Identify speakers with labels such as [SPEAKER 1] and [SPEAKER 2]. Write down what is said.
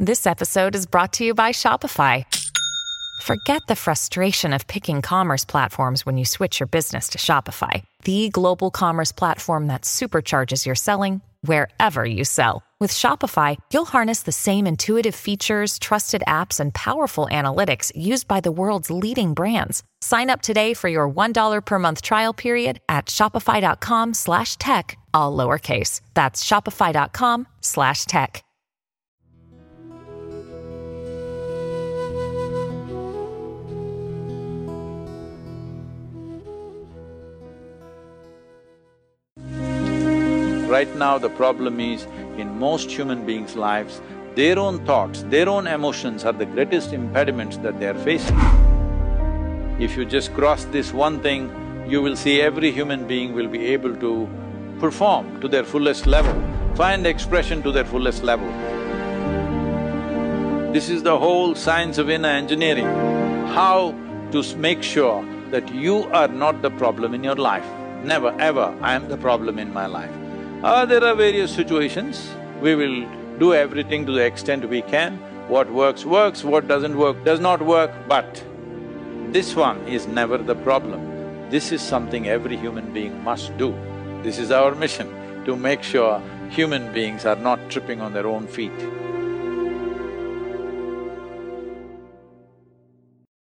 [SPEAKER 1] This episode is brought to you by Shopify. Forget the frustration of picking commerce platforms when you switch your business to Shopify, the global commerce platform that supercharges your selling wherever you sell. With Shopify, you'll harness the same intuitive features, trusted apps, and powerful analytics used by the world's leading brands. Sign up today for your $1 per month trial period at shopify.com/tech, all lowercase. That's shopify.com/tech.
[SPEAKER 2] Right now, the problem is, in most human beings' lives, their own thoughts, their own emotions are the greatest impediments that they are facing. If you just cross this one thing, you will see every human being will be able to perform to their fullest level, find expression to their fullest level. This is the whole science of inner engineering, how to make sure that you are not the problem in your life. Never ever, I am the problem in my life. There are various situations, we will do everything to the extent we can. What works, works, what doesn't work, does not work, but this one is never the problem. This is something every human being must do. This is our mission, to make sure human beings are not tripping on their own feet.